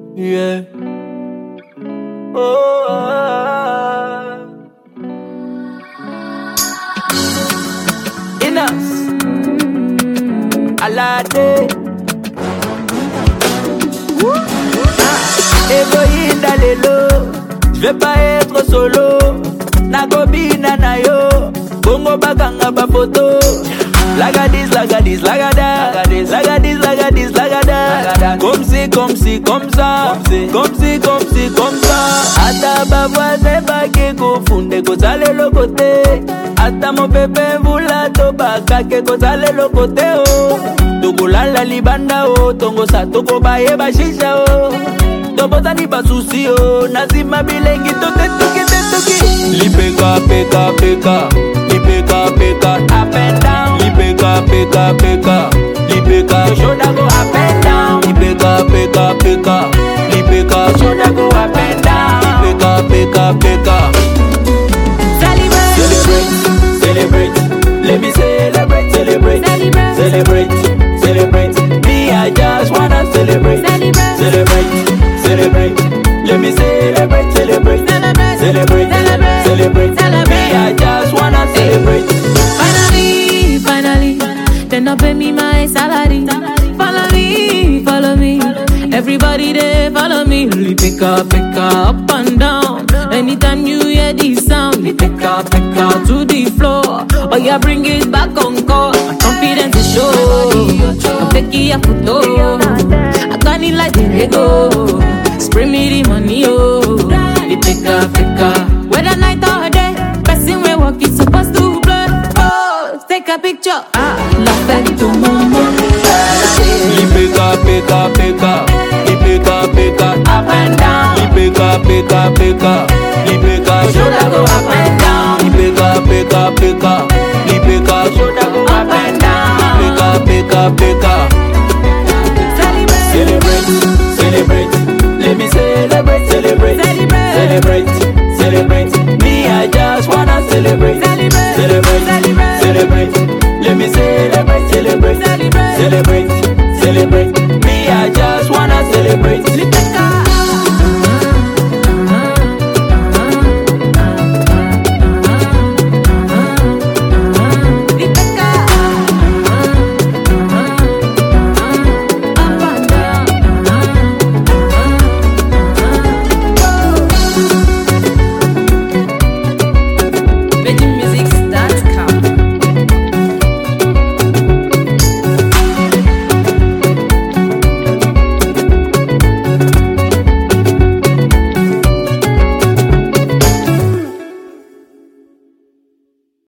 Yeah. Oh, Inas Alade Héroïne d'Alelo, je vais pas être solo. Nagobina na yo, Bongo baganga ba photo. Lagadis, lagadis, lagada, lagadis, lagadis, lagada. Comme si, comme si, comme ça, comme si, comme si, comme ça. Ata ba voisin ba ke kofunde ko sale le côté. Ata mon bébé vula to ba ka ke ko sale le côté oh. Toko lala libanda oh, tongo sa toko ba ye ba shisha oh. Tobota ni ba susi oh, nazima bilengi to te tuki te tuki. Lipeka, peka, peka, lipeka, peka, up and down. Lipeka, peka, peka, lipeka, shoulder go up and down. Lipeka, peka, peka, lipeka, shoulder go up and down. Lipeka, peka, peka. Celebrate, celebrate, let me celebrate, celebrate, celebrate, celebrate. Me, I just wanna celebrate, celebrate, celebrate. Let me celebrate, celebrate, celebrate, celebrate. Me, I just wanna celebrate. Finally, finally, then up pay me my salary. Follow me, everybody there follow me. Pick up and down. Anytime you hear this sound, pick up to the floor. Oh yeah, bring it back on call. My confidence is show. I'm taking a photo. I got it like the Lego. Spray me the money, oh. Pick up. Whether night or day, person we walk is supposed to blur. Oh, take a picture. La fête to mama. Lipeka, peka, peka, lipeka, peka, up and down. Lipeka, peka, peka, lipeka, shoulder go up and down. Lipeka, peka, peka, lipeka, shoulder go up and down. Lipeka, peka, peka.